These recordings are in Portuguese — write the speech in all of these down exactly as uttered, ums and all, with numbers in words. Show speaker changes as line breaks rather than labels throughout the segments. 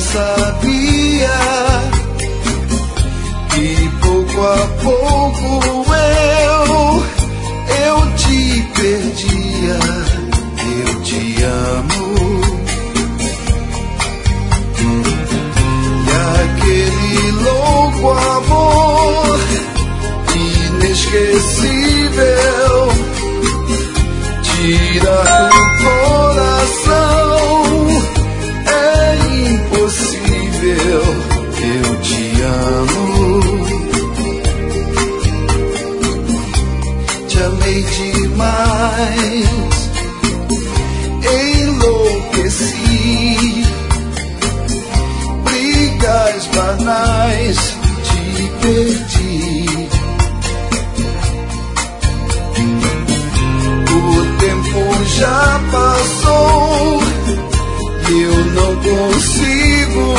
sabia que pouco a pouco eu, eu te perdia. Eu te amo. E aquele louco amor inesquecível tira do coração, é impossível. Eu te amo. Te amei demais, enlouqueci. Brigas banais, te perdi. O tempo já passou e eu não consigo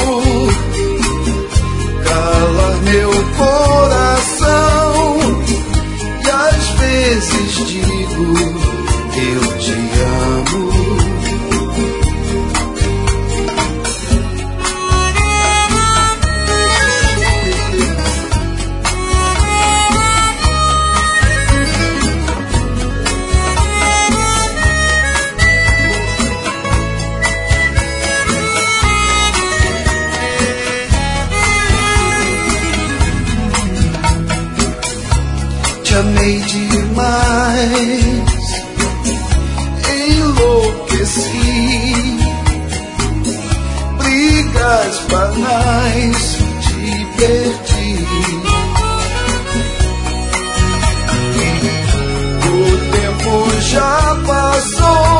calar meu coração. E às vezes digo, eu te amo. Te amei demais, enlouqueci. Brigas banais, te perdi. O tempo já passou